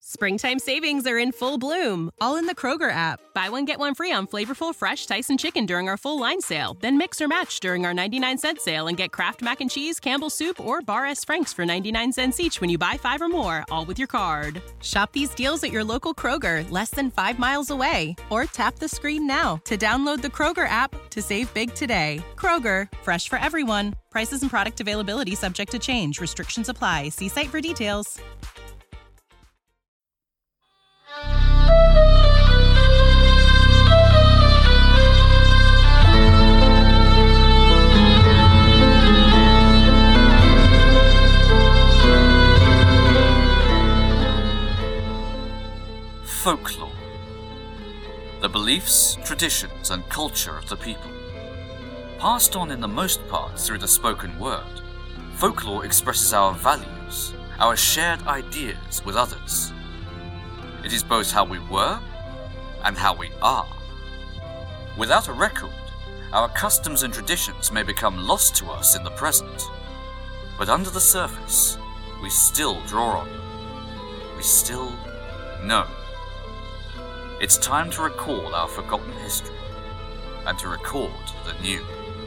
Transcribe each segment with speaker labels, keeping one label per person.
Speaker 1: Springtime savings are in full bloom, all in the Kroger app. Buy one, get one free on flavorful, fresh Tyson chicken during our full line sale. Then mix or match during our 99-cent sale and get Kraft Mac and Cheese, Campbell's Soup, or Bar S. Frank's for 99 cents each when you buy 5 or more, all with your card. Shop these deals at your local Kroger, less than 5 miles away. Or tap the screen now to download the Kroger app to save big today. Kroger, fresh for everyone. Prices and product availability subject to change. Restrictions apply. See site for details.
Speaker 2: Folklore. The beliefs, traditions, and culture of the people. Passed on in the most part through the spoken word, folklore expresses our values, our shared ideas with others. It is both how we were and how we are. Without a record, our customs and traditions may become lost to us in the present, but under the surface, we still draw on them. We still know. It's time to recall our forgotten history and to record the new.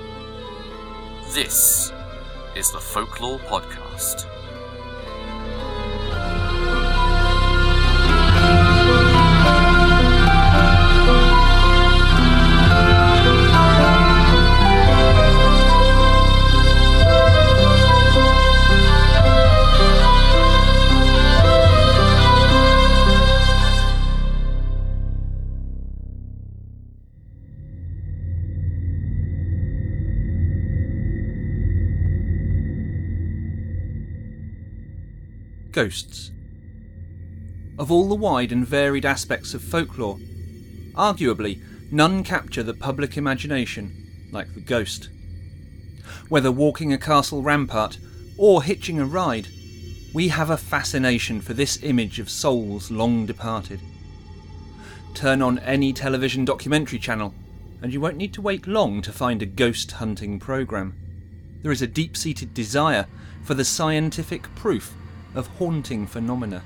Speaker 2: This is the Folklore Podcast.
Speaker 3: Ghosts. Of all the wide and varied aspects of folklore, arguably none capture the public imagination like the ghost. Whether walking a castle rampart or hitching a ride, we have a fascination for this image of souls long departed. Turn on any television documentary channel and you won't need to wait long to find a ghost hunting programme. There is a deep-seated desire for the scientific proof of haunting phenomena.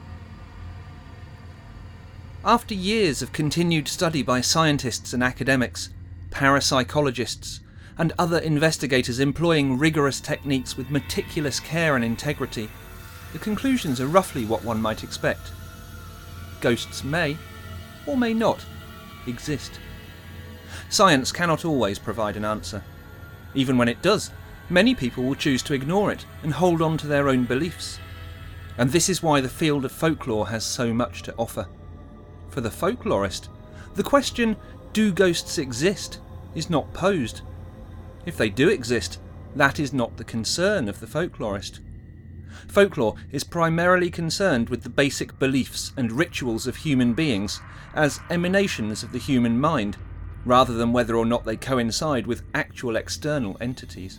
Speaker 3: After years of continued study by scientists and academics, parapsychologists, and other investigators employing rigorous techniques with meticulous care and integrity, the conclusions are roughly what one might expect. Ghosts may, or may not, exist. Science cannot always provide an answer. Even when it does, many people will choose to ignore it and hold on to their own beliefs. And this is why the field of folklore has so much to offer. For the folklorist, the question, do ghosts exist, is not posed. If they do exist, that is not the concern of the folklorist. Folklore is primarily concerned with the basic beliefs and rituals of human beings as emanations of the human mind, rather than whether or not they coincide with actual external entities.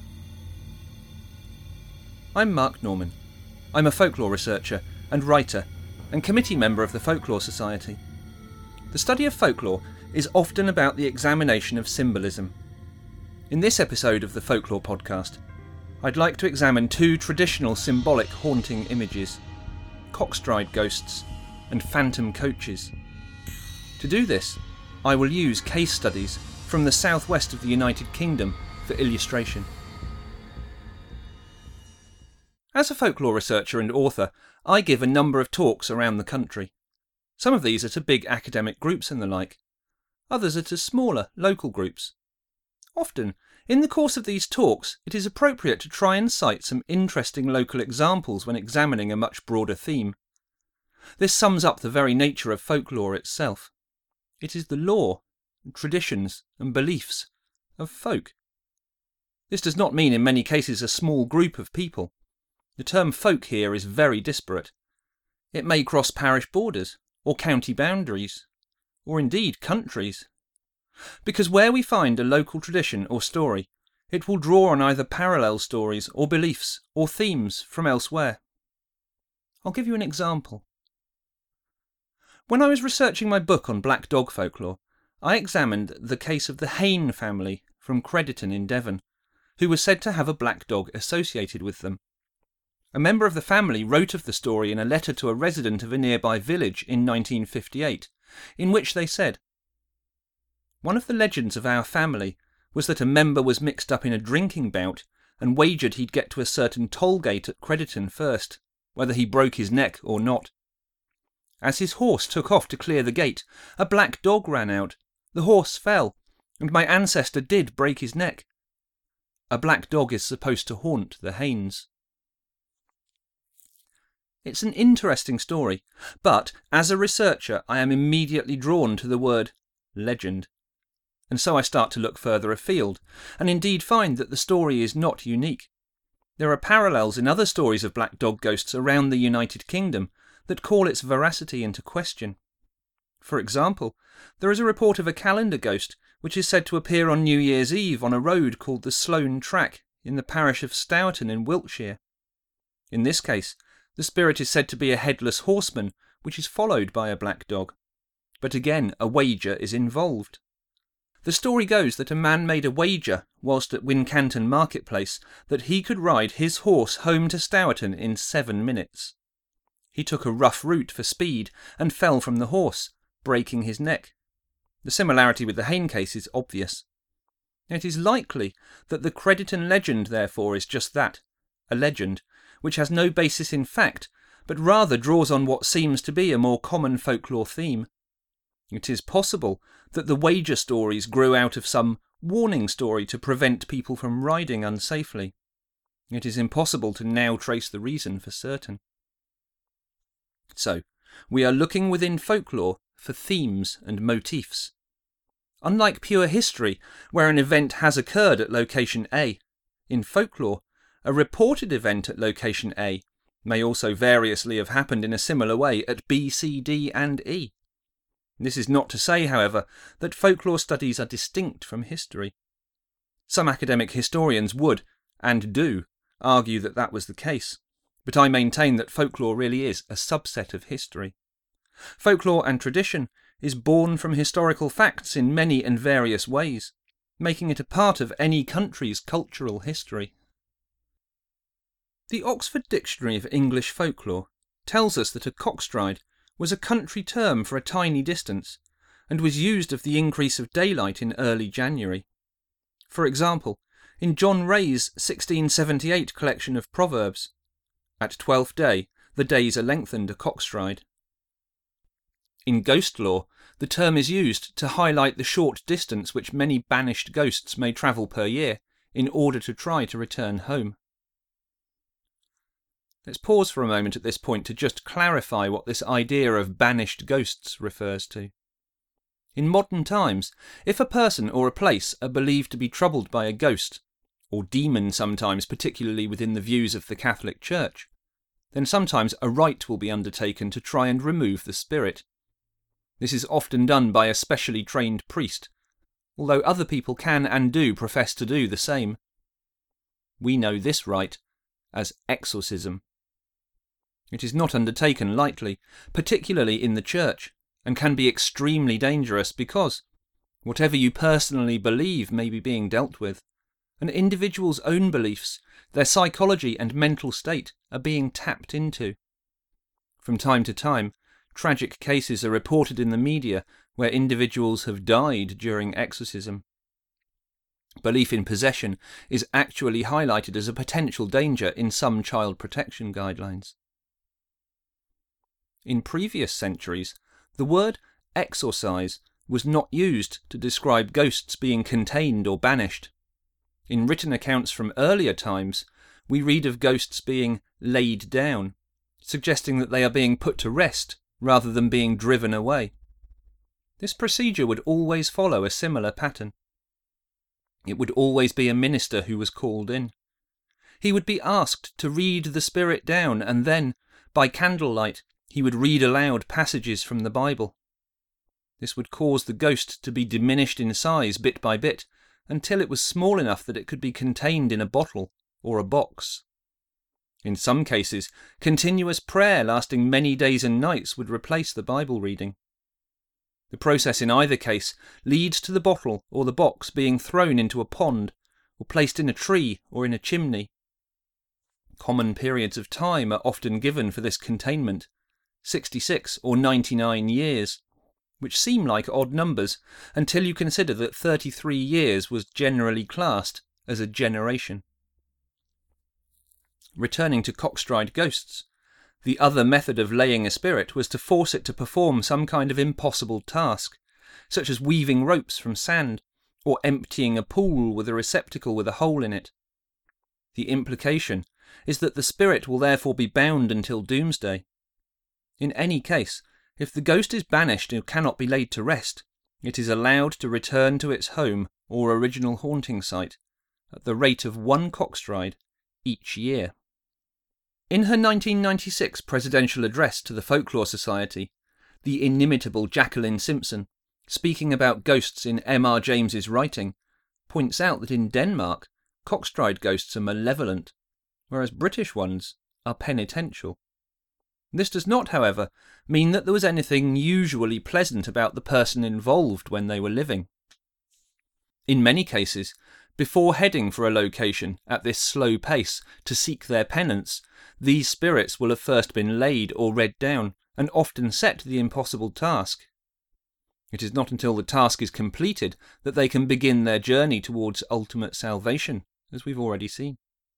Speaker 3: I'm Mark Norman. I'm a folklore researcher and writer and committee member of the Folklore Society. The study of folklore is often about the examination of symbolism. In this episode of the Folklore Podcast, I'd like to examine two traditional symbolic haunting images: cockstride ghosts and phantom coaches. To do this, I will use case studies from the southwest of the United Kingdom for illustration. As a folklore researcher and author, I give a number of talks around the country. Some of these are to big academic groups and the like. Others are to smaller, local groups. Often, in the course of these talks, it is appropriate to try and cite some interesting local examples when examining a much broader theme. This sums up the very nature of folklore itself. It is the lore, traditions, and beliefs of folk. This does not mean in many cases a small group of people. The term folk here is very disparate. It may cross parish borders, or county boundaries, or indeed countries. Because where we find a local tradition or story, it will draw on either parallel stories or beliefs or themes from elsewhere. I'll give you an example. When I was researching my book on black dog folklore, I examined the case of the Hayne family from Crediton in Devon, who was said to have a black dog associated with them. A member of the family wrote of the story in a letter to a resident of a nearby village in 1958, in which they said, "One of the legends of our family was that a member was mixed up in a drinking bout and wagered he'd get to a certain toll gate at Crediton first, whether he broke his neck or not. As his horse took off to clear the gate, a black dog ran out. The horse fell, and my ancestor did break his neck. A black dog is supposed to haunt the Haynes." It's an interesting story, but as a researcher I am immediately drawn to the word legend. And so I start to look further afield, and indeed find that the story is not unique. There are parallels in other stories of black dog ghosts around the United Kingdom that call its veracity into question. For example, there is a report of a calendar ghost which is said to appear on New Year's Eve on a road called the Sloane Track in the parish of Stourton in Wiltshire. In this case, the spirit is said to be a headless horseman which is followed by a black dog. But again, a wager is involved. The story goes that a man made a wager whilst at Wincanton Marketplace that he could ride his horse home to Stourton in 7 minutes. He took a rough route for speed and fell from the horse, breaking his neck. The similarity with the Hayne case is obvious. It is likely that the Crediton legend therefore is just that, a legend, which has no basis in fact, but rather draws on what seems to be a more common folklore theme. It is possible that the wager stories grew out of some warning story to prevent people from riding unsafely. It is impossible to now trace the reason for certain. So, we are looking within folklore for themes and motifs. Unlike pure history, where an event has occurred at location A, in folklore, a reported event at location A may also variously have happened in a similar way at B, C, D and E. This is not to say, however, that folklore studies are distinct from history. Some academic historians would, and do, argue that that was the case, but I maintain that folklore really is a subset of history. Folklore and tradition is born from historical facts in many and various ways, making it a part of any country's cultural history. The Oxford Dictionary of English Folklore tells us that a cockstride was a country term for a tiny distance, and was used of the increase of daylight in early January. For example, in John Ray's 1678 collection of proverbs, "At 12th day, the days are lengthened a cockstride." In ghost lore, the term is used to highlight the short distance which many banished ghosts may travel per year in order to try to return home. Let's pause for a moment at this point to just clarify what this idea of banished ghosts refers to. In modern times, if a person or a place are believed to be troubled by a ghost, or demon sometimes, particularly within the views of the Catholic Church, then sometimes a rite will be undertaken to try and remove the spirit. This is often done by a specially trained priest, although other people can and do profess to do the same. We know this rite as exorcism. It is not undertaken lightly, particularly in the church, and can be extremely dangerous because, whatever you personally believe may be being dealt with, an individual's own beliefs, their psychology and mental state are being tapped into. From time to time, tragic cases are reported in the media where individuals have died during exorcism. Belief in possession is actually highlighted as a potential danger in some child protection guidelines. In previous centuries, the word exorcise was not used to describe ghosts being contained or banished. In written accounts from earlier times, we read of ghosts being laid down, suggesting that they are being put to rest rather than being driven away. This procedure would always follow a similar pattern. It would always be a minister who was called in. He would be asked to read the spirit down, and then, by candlelight, he would read aloud passages from the Bible. This would cause the ghost to be diminished in size bit by bit, until it was small enough that it could be contained in a bottle or a box. In some cases, continuous prayer lasting many days and nights would replace the Bible reading. The process in either case leads to the bottle or the box being thrown into a pond, or placed in a tree or in a chimney. Common periods of time are often given for this containment, 66 or 99 years, which seem like odd numbers until you consider that 33 years was generally classed as a generation. Returning to Cockstride ghosts, the other method of laying a spirit was to force it to perform some kind of impossible task, such as weaving ropes from sand, or emptying a pool with a receptacle with a hole in it. The implication is that the spirit will therefore be bound until doomsday. In any case, if the ghost is banished and cannot be laid to rest, it is allowed to return to its home or original haunting site at the rate of 1 cockstride each year. In her 1996 presidential address to the Folklore Society, the inimitable Jacqueline Simpson, speaking about ghosts in M.R. James's writing, points out that in Denmark, cockstride ghosts are malevolent, whereas British ones are penitential. This does not, however, mean that there was anything usually pleasant about the person involved when they were living. In many cases, before heading for a location at this slow pace to seek their penance, these spirits will have first been laid or read down, and often set the impossible task. It is not until the task is completed that they can begin their journey towards ultimate salvation, as we've already seen.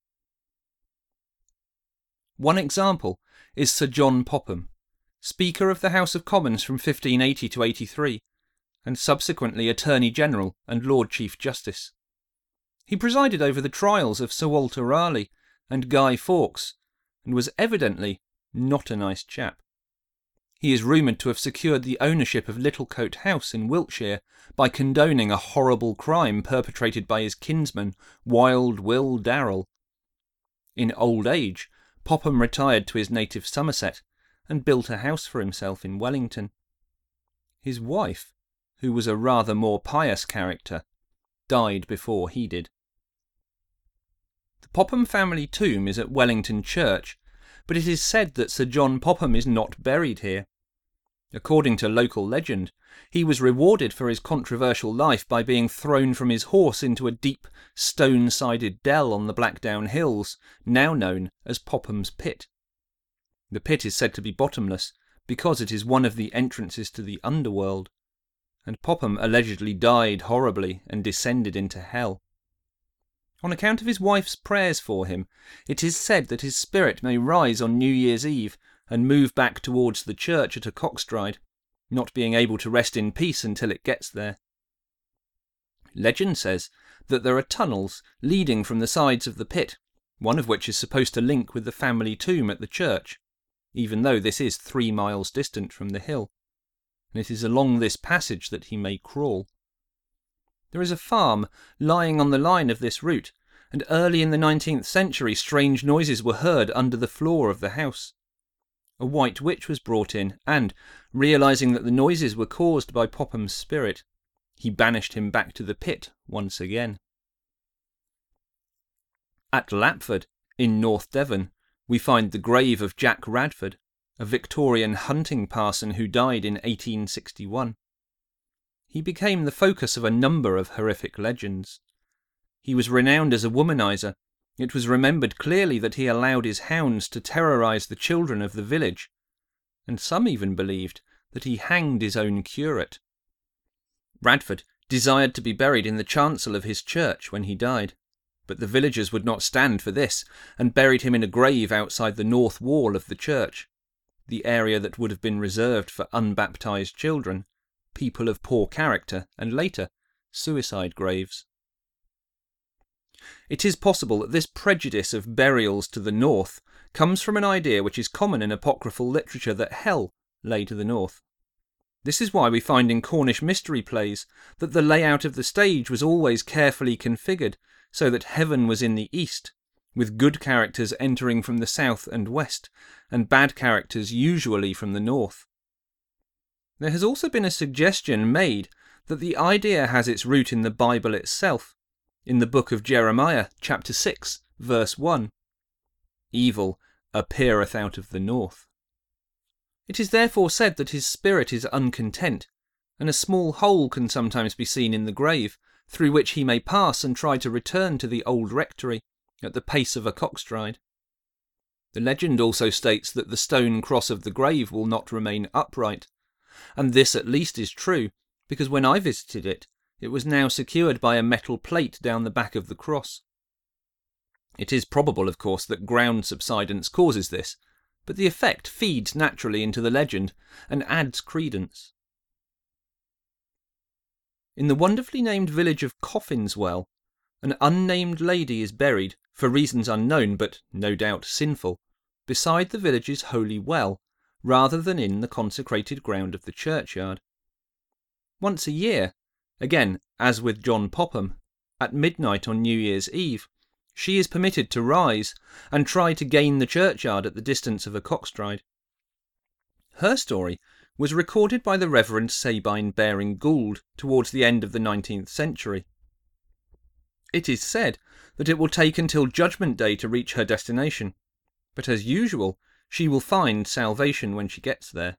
Speaker 3: One example is Sir John Popham, Speaker of the House of Commons from 1580 to 83, and subsequently Attorney General and Lord Chief Justice. He presided over the trials of Sir Walter Raleigh and Guy Fawkes, and was evidently not a nice chap. He is rumoured to have secured the ownership of Littlecote House in Wiltshire by condoning a horrible crime perpetrated by his kinsman, Wild Will Darrell. In old age, Popham retired to his native Somerset and built a house for himself in Wellington. His wife, who was a rather more pious character, died before he did. The Popham family tomb is at Wellington Church, but it is said that Sir John Popham is not buried here. According to local legend, he was rewarded for his controversial life by being thrown from his horse into a deep, stone-sided dell on the Blackdown Hills, now known as Popham's Pit. The pit is said to be bottomless, because it is one of the entrances to the underworld, and Popham allegedly died horribly and descended into hell. On account of his wife's prayers for him, it is said that his spirit may rise on New Year's Eve and move back towards the church at a cockstride, not being able to rest in peace until it gets there. Legend says that there are tunnels leading from the sides of the pit, one of which is supposed to link with the family tomb at the church, even though this is 3 miles distant from the hill, and it is along this passage that he may crawl. There is a farm lying on the line of this route, and early in the 19th century strange noises were heard under the floor of the house. A white witch was brought in, and, realising that the noises were caused by Popham's spirit, he banished him back to the pit once again. At Lapford, in North Devon, we find the grave of Jack Radford, a Victorian hunting parson who died in 1861. He became the focus of a number of horrific legends. He was renowned as a womanizer. It was remembered clearly that he allowed his hounds to terrorise the children of the village, and some even believed that he hanged his own curate. Radford desired to be buried in the chancel of his church when he died, but the villagers would not stand for this, and buried him in a grave outside the north wall of the church, the area that would have been reserved for unbaptised children, people of poor character, and later, suicide graves. It is possible that this prejudice of burials to the north comes from an idea which is common in apocryphal literature that hell lay to the north. This is why we find in Cornish mystery plays that the layout of the stage was always carefully configured so that heaven was in the east, with good characters entering from the south and west, and bad characters usually from the north. There has also been a suggestion made that the idea has its root in the Bible itself, in the book of Jeremiah, chapter 6, verse 1. Evil appeareth out of the north. It is therefore said that his spirit is uncontent, and a small hole can sometimes be seen in the grave, through which he may pass and try to return to the old rectory, at the pace of a cockstride. The legend also states that the stone cross of the grave will not remain upright, and this at least is true, because when I visited it, it was now secured by a metal plate down the back of the cross. It is probable, of course, that ground subsidence causes this, but the effect feeds naturally into the legend and adds credence. In the wonderfully named village of Coffinswell, an unnamed lady is buried, for reasons unknown but no doubt sinful, beside the village's holy well, rather than in the consecrated ground of the churchyard. Once a year, again as with John Popham, at midnight on New Year's Eve, she is permitted to rise and try to gain the churchyard at the distance of a cockstride. Her story was recorded by the Reverend Sabine Baring Gould towards the end of the 19th century. It is said that it will take until Judgment Day to reach her destination, but as usual, she will find salvation when she gets there.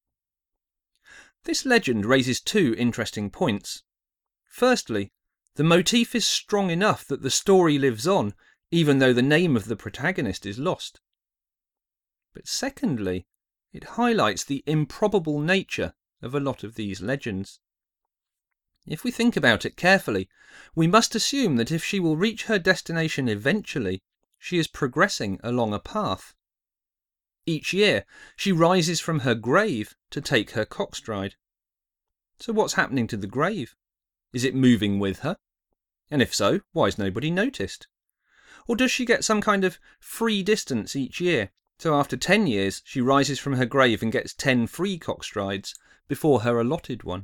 Speaker 3: This legend raises two interesting points. Firstly, the motif is strong enough that the story lives on, even though the name of the protagonist is lost. But secondly, it highlights the improbable nature of a lot of these legends. If we think about it carefully, we must assume that if she will reach her destination eventually, she is progressing along a path. Each year, she rises from her grave to take her cockstride. So what's happening to the grave? Is it moving with her? And if so, why has nobody noticed? Or does she get some kind of free distance each year, so after 10 years she rises from her grave and gets 10 free cockstrides before her allotted one?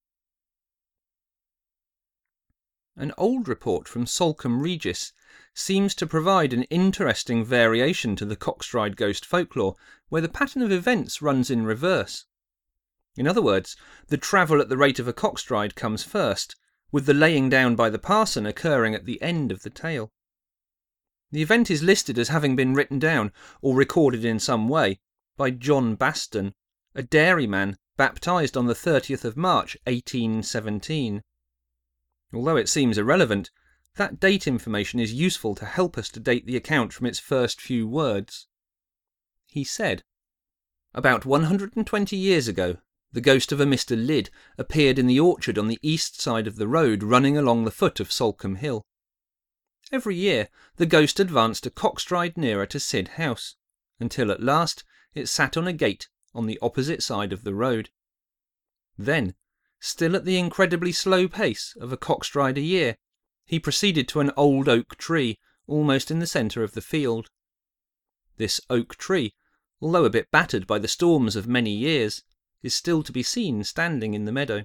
Speaker 3: An old report from Salcombe Regis seems to provide an interesting variation to the cockstride ghost folklore, where the pattern of events runs in reverse. In other words, the travel at the rate of a cockstride comes first, with the laying down by the parson occurring at the end of the tale. The event is listed as having been written down, or recorded in some way, by John Baston, a dairyman baptised on the 30th of March 1817. Although it seems irrelevant, that date information is useful to help us to date the account from its first few words. He said, "About 120 years ago, the ghost of a Mr. Lydd appeared in the orchard on the east side of the road running along the foot of Salcombe Hill. Every year the ghost advanced a cockstride nearer to Syd House, until at last it sat on a gate on the opposite side of the road. Then, still at the incredibly slow pace of a cockstride a year, he proceeded to an old oak tree almost in the centre of the field. This oak tree, although a bit battered by the storms of many years, is still to be seen standing in the meadow.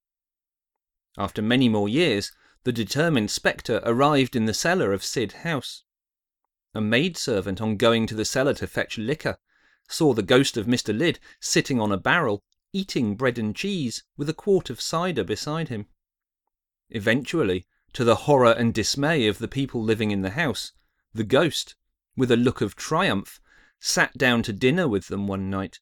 Speaker 3: After many more years, the determined spectre arrived in the cellar of Syd House. A maidservant, on going to the cellar to fetch liquor, saw the ghost of Mr. Lydd sitting on a barrel, eating bread and cheese, with a quart of cider beside him. Eventually, to the horror and dismay of the people living in the house, the ghost, with a look of triumph, sat down to dinner with them one night.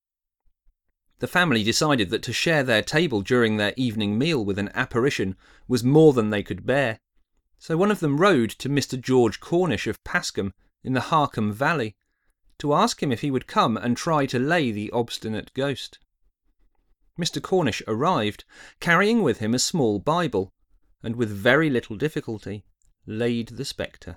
Speaker 3: The family decided that to share their table during their evening meal with an apparition was more than they could bear, so one of them rode to Mr. George Cornish of Pascombe in the Harcombe Valley to ask him if he would come and try to lay the obstinate ghost. Mr. Cornish arrived, carrying with him a small Bible, and with very little difficulty laid the spectre.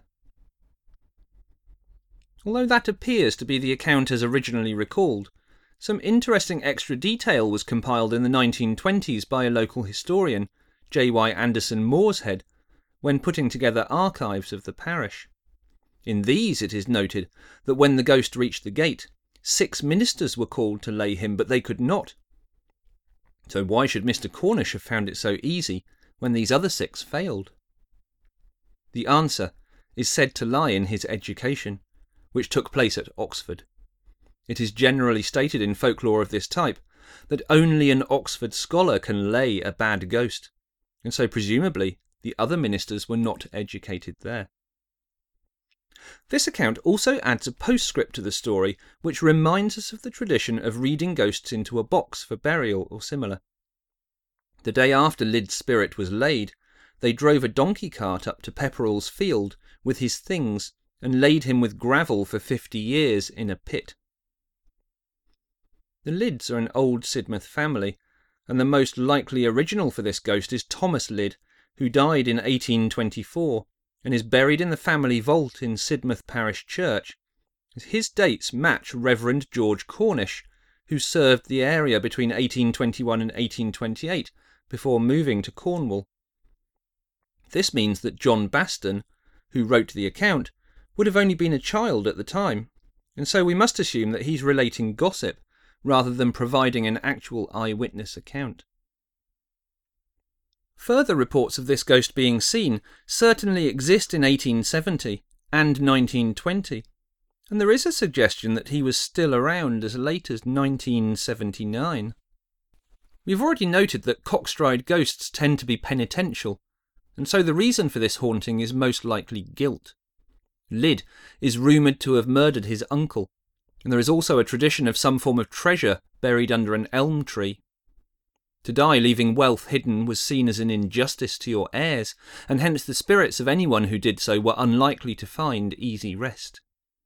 Speaker 3: Although that appears to be the account as originally recalled, some interesting extra detail was compiled in the 1920s by a local historian, J.Y. Anderson Morshead, when putting together archives of the parish. In these it is noted that when the ghost reached the gate, 6 ministers were called to lay him, but they could not. So why should Mr. Cornish have found it so easy when these other 6 failed? The answer is said to lie in his education, which took place at Oxford. It is generally stated in folklore of this type that only an Oxford scholar can lay a bad ghost, and so presumably the other ministers were not educated there. This account also adds a postscript to the story which reminds us of the tradition of reading ghosts into a box for burial or similar. The day after Lydd's spirit was laid, they drove a donkey cart up to Pepperell's field with his things and laid him with gravel for 50 years in a pit. The Lidds are an old Sidmouth family, and the most likely original for this ghost is Thomas Lydd, who died in 1824 and is buried in the family vault in Sidmouth Parish Church. His dates match Reverend George Cornish, who served the area between 1821 and 1828 before moving to Cornwall. This means that John Baston, who wrote the account, would have only been a child at the time, and so we must assume that he's relating gossip rather than providing an actual eyewitness account. Further reports of this ghost being seen certainly exist in 1870 and 1920, and there is a suggestion that he was still around as late as 1979. We've already noted that Cockstride ghosts tend to be penitential, and so the reason for this haunting is most likely guilt. Lydd is rumoured to have murdered his uncle, and there is also a tradition of some form of treasure buried under an elm tree. To die leaving wealth hidden was seen as an injustice to your heirs, and hence the spirits of anyone who did so were unlikely to find easy rest.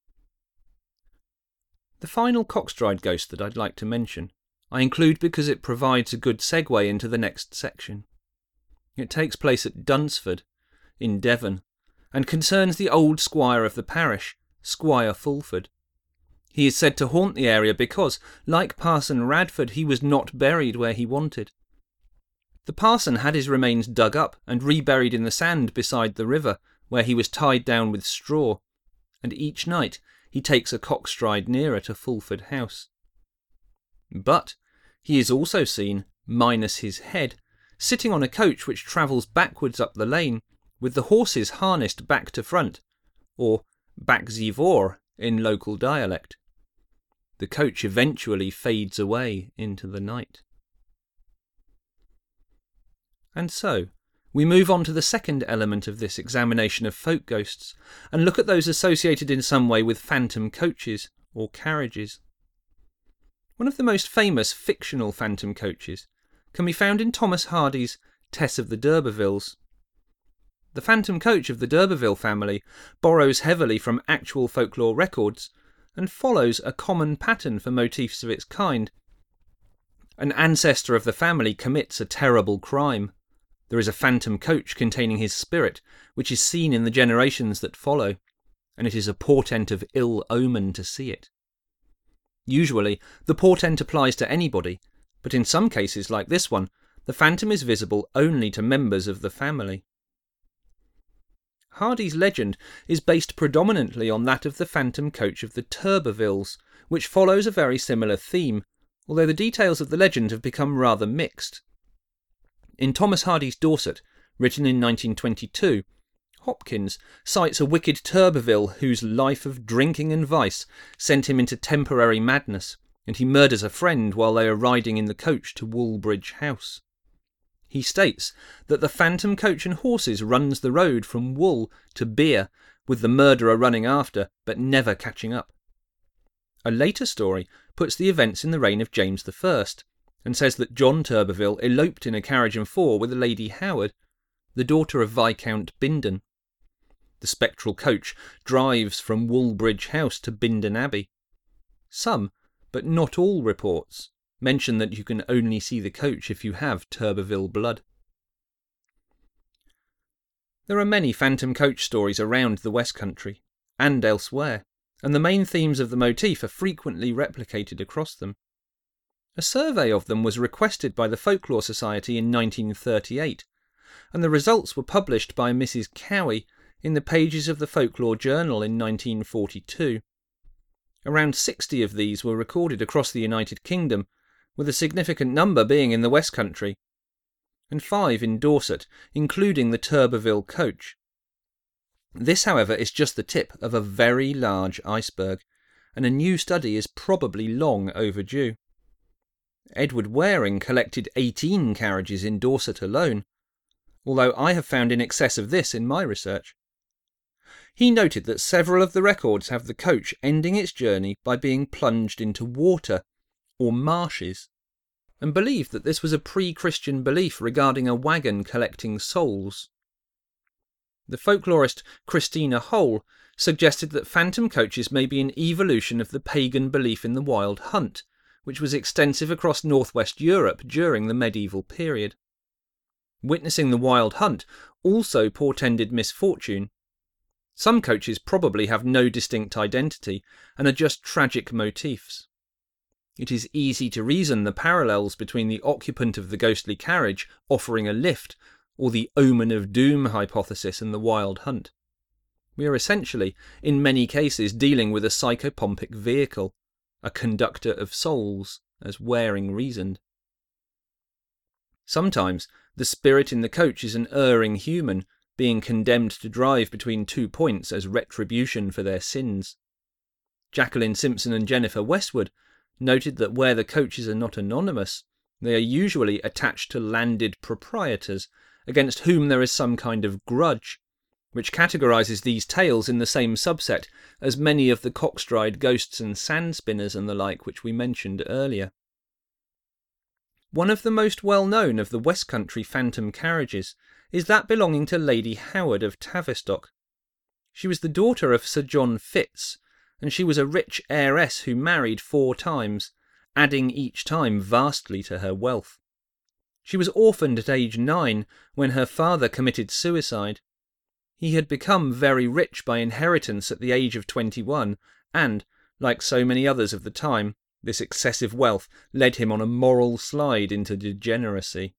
Speaker 3: The final Cockstride ghost that I'd like to mention, I include because it provides a good segue into the next section. It takes place at Dunsford, in Devon, and concerns the old squire of the parish, Squire Fulford. He is said to haunt the area because, like Parson Radford, he was not buried where he wanted. The parson had his remains dug up and reburied in the sand beside the river, where he was tied down with straw, and each night he takes a cockstride nearer to Fulford House. But he is also seen, minus his head, sitting on a coach which travels backwards up the lane, with the horses harnessed back to front, or back ze voor in local dialect. The coach eventually fades away into the night. And so, we move on to the second element of this examination of folk ghosts, and look at those associated in some way with phantom coaches or carriages. One of the most famous fictional phantom coaches can be found in Thomas Hardy's Tess of the D'Urbervilles. The phantom coach of the d'Urberville family borrows heavily from actual folklore records and follows a common pattern for motifs of its kind. An ancestor of the family commits a terrible crime. There is a phantom coach containing his spirit, which is seen in the generations that follow, and it is a portent of ill omen to see it. Usually, the portent applies to anybody, but in some cases, like this one, the phantom is visible only to members of the family. Hardy's legend is based predominantly on that of the phantom coach of the Turbervilles, which follows a very similar theme, although the details of the legend have become rather mixed. In Thomas Hardy's Dorset, written in 1922, Hopkins cites a wicked Turberville whose life of drinking and vice sent him into temporary madness, and he murders a friend while they are riding in the coach to Woolbridge House. He states that the phantom coach and horses runs the road from Wool to Beer, with the murderer running after, but never catching up. A later story puts the events in the reign of James I, and says that John Turberville eloped in a carriage and four with Lady Howard, the daughter of Viscount Bindon. The spectral coach drives from Woolbridge House to Bindon Abbey. Some, but not all reports, mention that you can only see the coach if you have Turberville blood. There are many phantom coach stories around the West Country, and elsewhere, and the main themes of the motif are frequently replicated across them. A survey of them was requested by the Folklore Society in 1938, and the results were published by Mrs. Cowie in the pages of the Folklore Journal in 1942. Around 60 of these were recorded across the United Kingdom, with a significant number being in the West Country, and 5 in Dorset, including the Turberville coach. This, however, is just the tip of a very large iceberg, and a new study is probably long overdue. Edward Waring collected 18 carriages in Dorset alone, although I have found in excess of this in my research. He noted that several of the records have the coach ending its journey by being plunged into water, or marshes, and believed that this was a pre-Christian belief regarding a wagon collecting souls. The folklorist Christina Hole suggested that phantom coaches may be an evolution of the pagan belief in the wild hunt, which was extensive across northwest Europe during the medieval period. Witnessing the wild hunt also portended misfortune. Some coaches probably have no distinct identity and are just tragic motifs. It is easy to reason the parallels between the occupant of the ghostly carriage offering a lift or the omen of doom hypothesis and the wild hunt. We are essentially, in many cases, dealing with a psychopompic vehicle, a conductor of souls, as Waring reasoned. Sometimes the spirit in the coach is an erring human, being condemned to drive between 2 points as retribution for their sins. Jacqueline Simpson and Jennifer Westwood noted that where the coaches are not anonymous, they are usually attached to landed proprietors, against whom there is some kind of grudge, which categorises these tales in the same subset as many of the cockstride ghosts and sand spinners and the like which we mentioned earlier. One of the most well-known of the West Country phantom carriages is that belonging to Lady Howard of Tavistock. She was the daughter of Sir John Fitz, and she was a rich heiress who married 4 times, adding each time vastly to her wealth. She was orphaned at age 9 when her father committed suicide. He had become very rich by inheritance at the age of 21, and, like so many others of the time, this excessive wealth led him on a moral slide into degeneracy.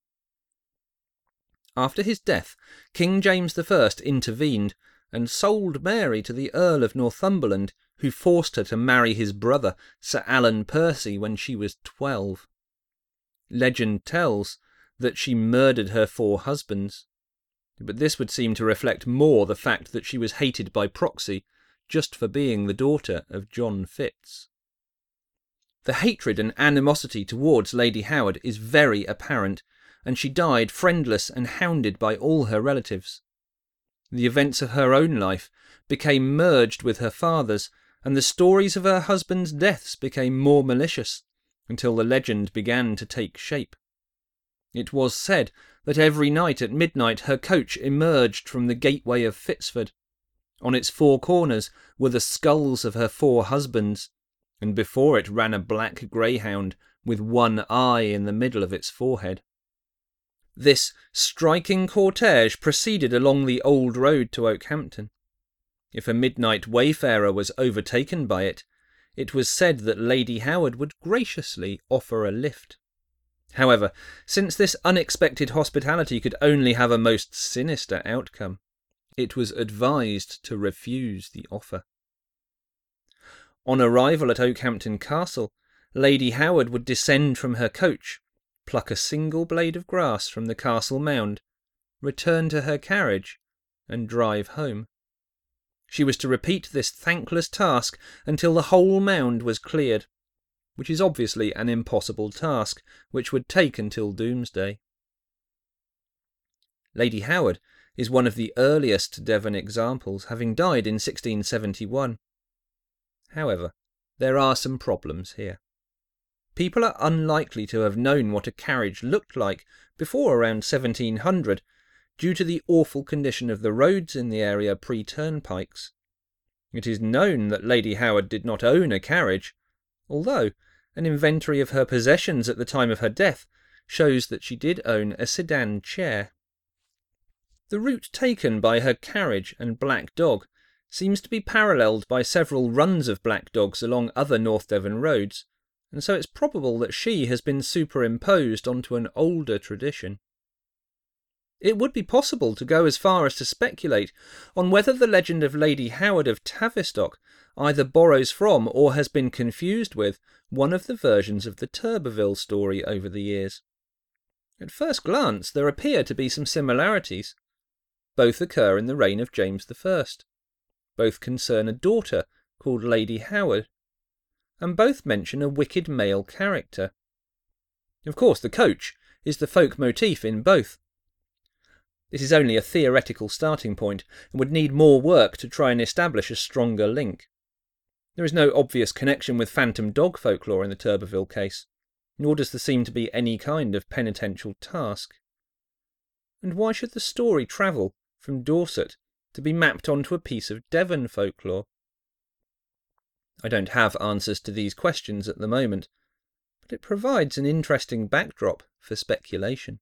Speaker 3: After his death, King James I intervened and sold Mary to the Earl of Northumberland, who forced her to marry his brother, Sir Alan Percy, when she was 12. Legend tells that she murdered her 4 husbands, but this would seem to reflect more the fact that she was hated by proxy just for being the daughter of John Fitz. The hatred and animosity towards Lady Howard is very apparent, and she died friendless and hounded by all her relatives. The events of her own life became merged with her father's, and the stories of her husband's deaths became more malicious, until the legend began to take shape. It was said that every night at midnight her coach emerged from the gateway of Fitzford. On its 4 corners were the skulls of her 4 husbands, and before it ran a black greyhound with 1 eye in the middle of its forehead. This striking cortège proceeded along the old road to Okehampton. If a midnight wayfarer was overtaken by it, it was said that Lady Howard would graciously offer a lift. However, since this unexpected hospitality could only have a most sinister outcome, it was advised to refuse the offer. On arrival at Okehampton Castle, Lady Howard would descend from her coach, pluck a single blade of grass from the castle mound, return to her carriage, and drive home. She was to repeat this thankless task until the whole mound was cleared, which is obviously an impossible task, which would take until doomsday. Lady Howard is one of the earliest Devon examples, having died in 1671. However, there are some problems here. People are unlikely to have known what a carriage looked like before around 1700, due to the awful condition of the roads in the area pre-turnpikes. It is known that Lady Howard did not own a carriage, although an inventory of her possessions at the time of her death shows that she did own a sedan chair. The route taken by her carriage and black dog seems to be paralleled by several runs of black dogs along other North Devon roads, and so it's probable that she has been superimposed onto an older tradition. It would be possible to go as far as to speculate on whether the legend of Lady Howard of Tavistock either borrows from or has been confused with one of the versions of the Turberville story over the years. At first glance, there appear to be some similarities. Both occur in the reign of James I. Both concern a daughter called Lady Howard, and both mention a wicked male character. Of course, the coach is the folk motif in both. This is only a theoretical starting point, and would need more work to try and establish a stronger link. There is no obvious connection with phantom dog folklore in the Turberville case, nor does there seem to be any kind of penitential task. And why should the story travel from Dorset to be mapped onto a piece of Devon folklore? I don't have answers to these questions at the moment, but it provides an interesting backdrop for speculation.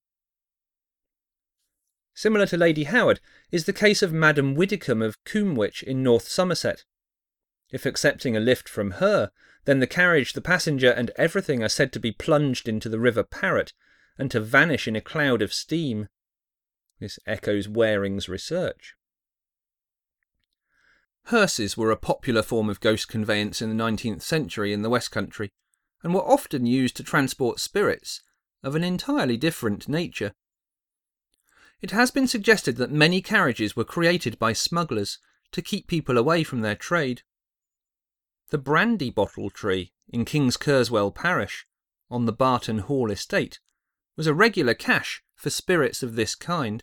Speaker 3: Similar to Lady Howard is the case of Madam Widdicombe of Coomwich in North Somerset. If accepting a lift from her, then the carriage, the passenger and everything are said to be plunged into the River Parrett and to vanish in a cloud of steam. This echoes Waring's research. Hearses were a popular form of ghost conveyance in the 19th century in the West Country, and were often used to transport spirits of an entirely different nature. It has been suggested that many carriages were created by smugglers to keep people away from their trade. The Brandy Bottle Tree in King's Kerswell parish, on the Barton Hall estate, was a regular cache for spirits of this kind.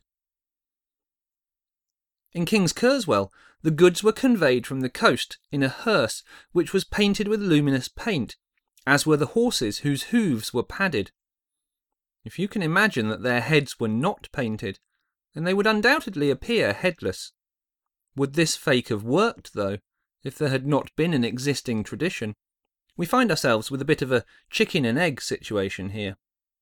Speaker 3: In King's Kerswell, the goods were conveyed from the coast in a hearse which was painted with luminous paint, as were the horses whose hooves were padded. If you can imagine that their heads were not painted, then they would undoubtedly appear headless. Would this fake have worked, though, if there had not been an existing tradition? We find ourselves with a bit of a chicken and egg situation here.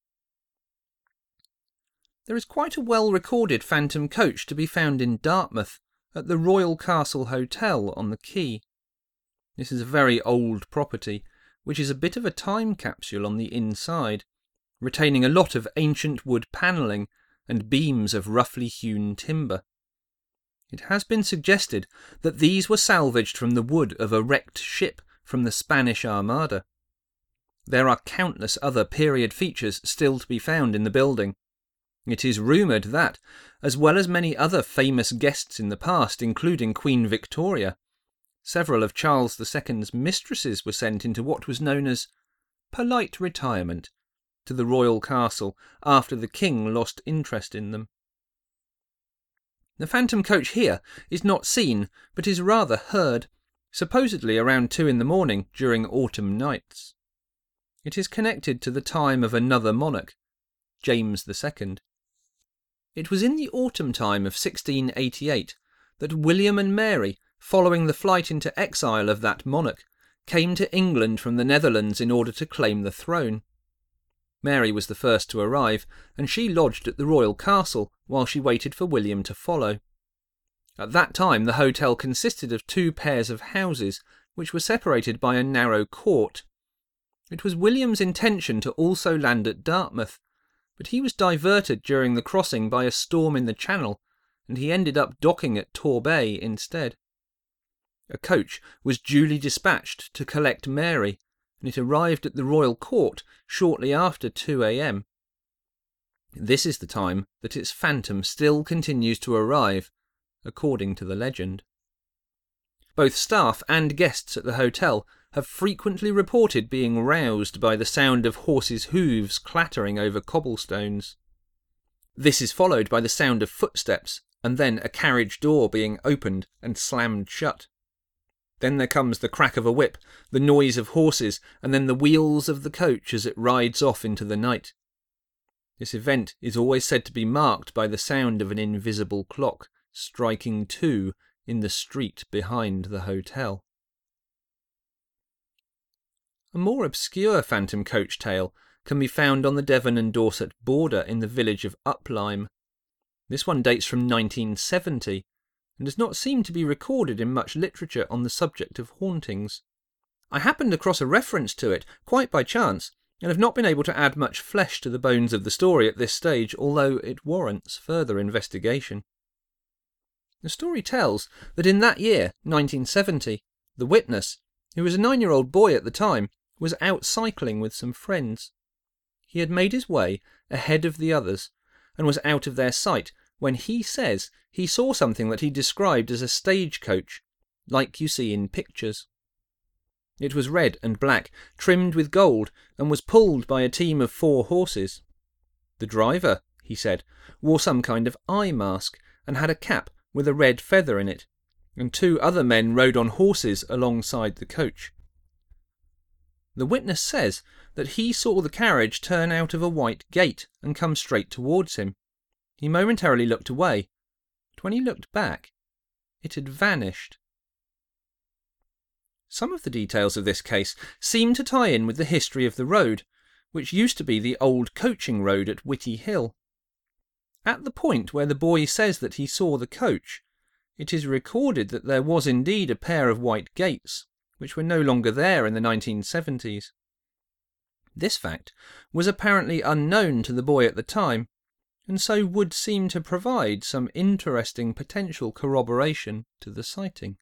Speaker 3: There is quite a well-recorded phantom coach to be found in Dartmouth, at the Royal Castle Hotel on the quay. This is a very old property, which is a bit of a time capsule on the inside, retaining a lot of ancient wood panelling and beams of roughly hewn timber. It has been suggested that these were salvaged from the wood of a wrecked ship from the Spanish Armada. There are countless other period features still to be found in the building. It is rumoured that, as well as many other famous guests in the past, including Queen Victoria, several of Charles II's mistresses were sent into what was known as polite retirement to the royal castle after the king lost interest in them. The phantom coach here is not seen, but is rather heard, supposedly around 2 a.m. during autumn nights. It is connected to the time of another monarch, James II. It was in the autumn time of 1688 that William and Mary, following the flight into exile of that monarch, came to England from the Netherlands in order to claim the throne. Mary was the first to arrive, and she lodged at the royal castle while she waited for William to follow. At that time the hotel consisted of 2 pairs of houses, which were separated by a narrow court. It was William's intention to also land at Dartmouth, but he was diverted during the crossing by a storm in the Channel, and he ended up docking at Torbay instead. A coach was duly dispatched to collect Mary, and it arrived at the royal court shortly after 2 a.m. This is the time that its phantom still continues to arrive, according to the legend. Both staff and guests at the hotel have frequently reported being roused by the sound of horses' hooves clattering over cobblestones. This is followed by the sound of footsteps, and then a carriage door being opened and slammed shut. Then there comes the crack of a whip, the noise of horses, and then the wheels of the coach as it rides off into the night. This event is always said to be marked by the sound of an invisible clock striking 2 in the street behind the hotel. A more obscure phantom coach tale can be found on the Devon and Dorset border in the village of Uplyme. This one dates from 1970 and does not seem to be recorded in much literature on the subject of hauntings. I happened across a reference to it quite by chance and have not been able to add much flesh to the bones of the story at this stage, although it warrants further investigation. The story tells that in that year, 1970, the witness, who was a 9-year-old boy at the time, was out cycling with some friends. He had made his way ahead of the others and was out of their sight when he says he saw something that he described as a stagecoach, like you see in pictures. It was red and black, trimmed with gold, and was pulled by a team of 4 horses. The driver, he said, wore some kind of eye mask and had a cap with a red feather in it, and 2 other men rode on horses alongside the coach. The witness says that he saw the carriage turn out of a white gate and come straight towards him. He momentarily looked away, but when he looked back, it had vanished. Some of the details of this case seem to tie in with the history of the road, which used to be the old coaching road at Whitty Hill. At the point where the boy says that he saw the coach, it is recorded that there was indeed a pair of white gates, which were no longer there in the 1970s. This fact was apparently unknown to the boy at the time, and so would seem to provide some interesting potential corroboration to the sighting.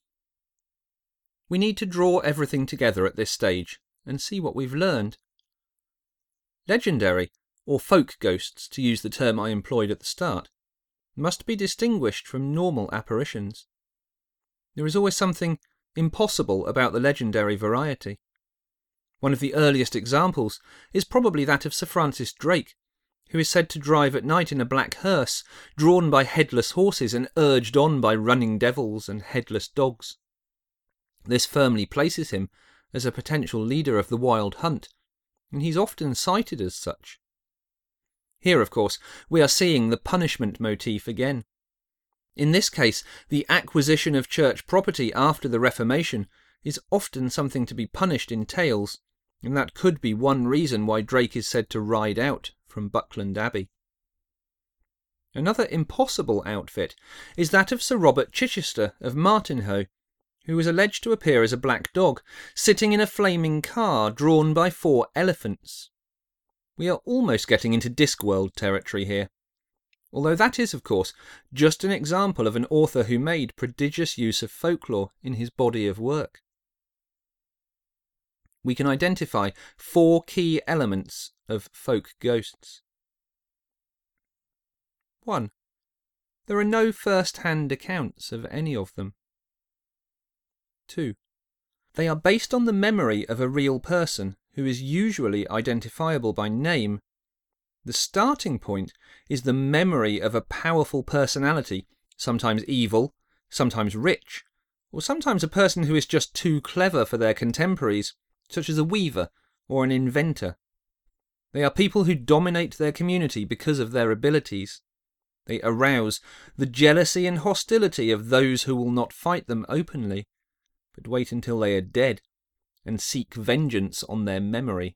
Speaker 3: We need to draw everything together at this stage and see what we've learned. Legendary, or folk ghosts to use the term I employed at the start, must be distinguished from normal apparitions. There is always something impossible about the legendary variety. One of the earliest examples is probably that of Sir Francis Drake, who is said to drive at night in a black hearse, drawn by headless horses and urged on by running devils and headless dogs. This firmly places him as a potential leader of the wild hunt, and he's often cited as such. Here, of course, we are seeing the punishment motif again. In this case, the acquisition of church property after the Reformation is often something to be punished in tales, and that could be one reason why Drake is said to ride out from Buckland Abbey. Another impossible outfit is that of Sir Robert Chichester of Martinhoe, who was alleged to appear as a black dog, sitting in a flaming car drawn by 4 elephants. We are almost getting into Discworld territory here, although that is, of course, just an example of an author who made prodigious use of folklore in his body of work. We can identify 4 key elements of folk ghosts. 1. There are no first-hand accounts of any of them. 2. They are based on the memory of a real person who is usually identifiable by name. The starting point is the memory of a powerful personality, sometimes evil, sometimes rich, or sometimes a person who is just too clever for their contemporaries, such as a weaver or an inventor. They are people who dominate their community because of their abilities. They arouse the jealousy and hostility of those who will not fight them openly, but wait until they are dead and seek vengeance on their memory.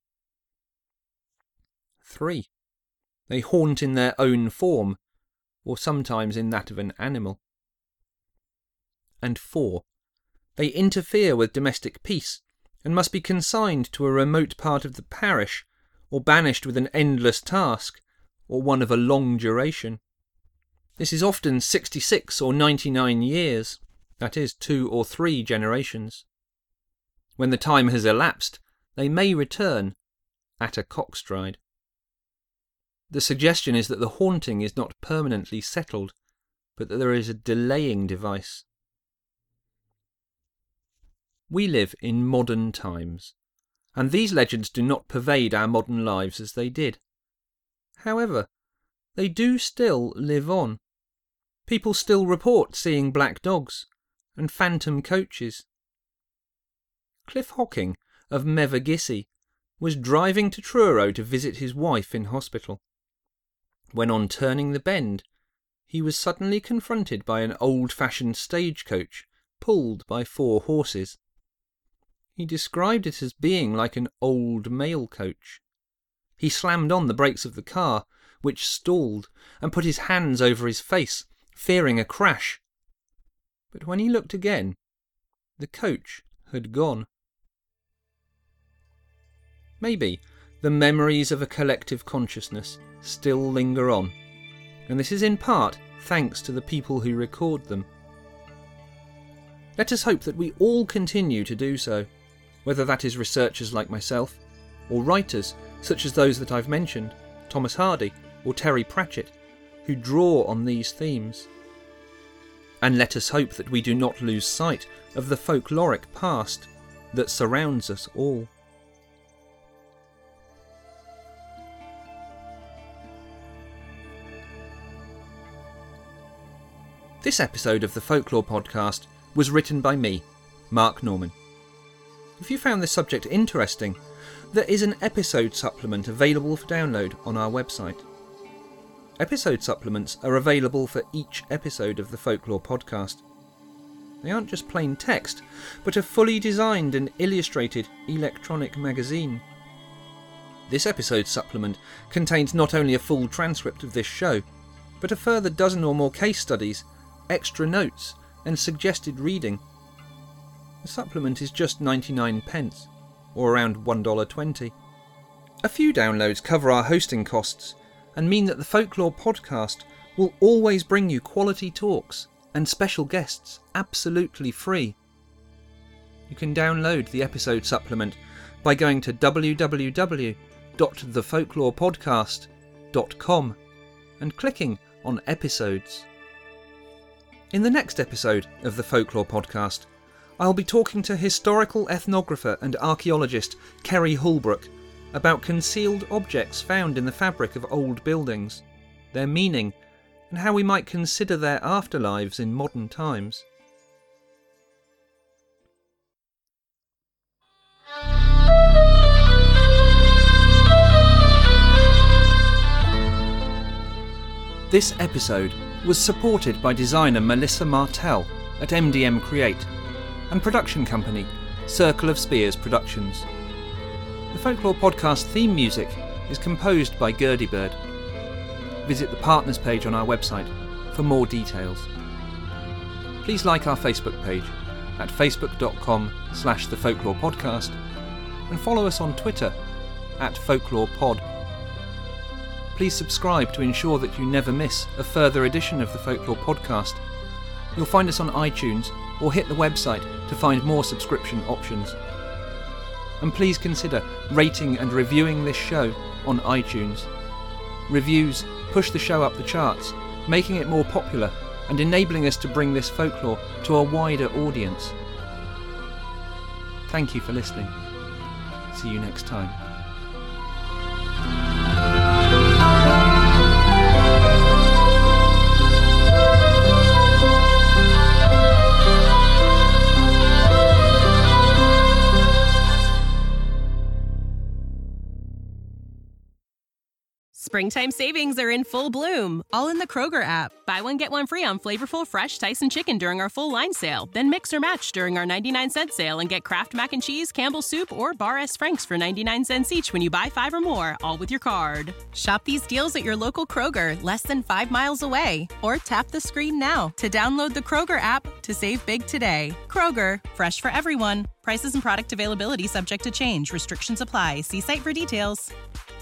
Speaker 3: 3. They haunt in their own form, or sometimes in that of an animal. And 4. They interfere with domestic peace, and must be consigned to a remote part of the parish, or banished with an endless task, or one of a long duration. This is often 66 or 99 years, that is, 2 or 3 generations. When the time has elapsed, they may return at a cockstride. The suggestion is that the haunting is not permanently settled, but that there is a delaying device. We live in modern times, and these legends do not pervade our modern lives as they did. However, they do still live on. People still report seeing black dogs and phantom coaches. Cliff Hocking of Mevagissey was driving to Truro to visit his wife in hospital. When on turning the bend, he was suddenly confronted by an old-fashioned stagecoach pulled by 4 horses. He described it as being like an old mail coach. He slammed on the brakes of the car, which stalled, and put his hands over his face, fearing a crash. But when he looked again, the coach had gone. Maybe the memories of a collective consciousness still linger on, and this is in part thanks to the people who record them. Let us hope that we all continue to do so, whether that is researchers like myself, or writers such as those that I've mentioned, Thomas Hardy or Terry Pratchett, who draw on these themes. And let us hope that we do not lose sight of the folkloric past that surrounds us all. This episode of the Folklore Podcast was written by me, Mark Norman. If you found this subject interesting, there is an episode supplement available for download on our website. Episode supplements are available for each episode of the Folklore Podcast. They aren't just plain text, but a fully designed and illustrated electronic magazine. This episode's supplement contains not only a full transcript of this show, but a further dozen or more case studies, extra notes, and suggested reading. The supplement is just 99p, or around $1.20. A few downloads cover our hosting costs and mean that the Folklore podcast will always bring you quality talks and special guests absolutely free. You can download the episode supplement by going to www.thefolklorepodcast.com and clicking on episodes. In the next episode of the Folklore podcast, I'll be talking to historical ethnographer and archaeologist Kerry Holbrook about concealed objects found in the fabric of old buildings, their meaning, and how we might consider their afterlives in modern times. This episode was supported by designer Melissa Martell at MDM Create and production company Circle of Spears Productions. The Folklore podcast theme music is composed by Gerdy Bird. Visit the partners page on our website for more details. Please like our Facebook page at facebook.com/thefolklorepodcast and follow us on Twitter at folklorepod. Please subscribe to ensure that you never miss a further edition of the Folklore podcast. You'll find us on iTunes or hit the website to find more subscription options. And please consider rating and reviewing this show on iTunes. Reviews push the show up the charts, making it more popular and enabling us to bring this folklore to a wider audience. Thank you for listening. See you next time.
Speaker 1: Springtime savings are in full bloom, all in the Kroger app. Buy one, get one free on flavorful, fresh Tyson chicken during our full line sale. Then mix or match during our 99-cent sale and get Kraft Mac and Cheese, Campbell's Soup, or Bar S. Frank's for 99 cents each when you buy 5 or more, all with your card. Shop these deals at your local Kroger, less than 5 miles away. Or tap the screen now to download the Kroger app to save big today. Kroger, fresh for everyone. Prices and product availability subject to change. Restrictions apply. See site for details.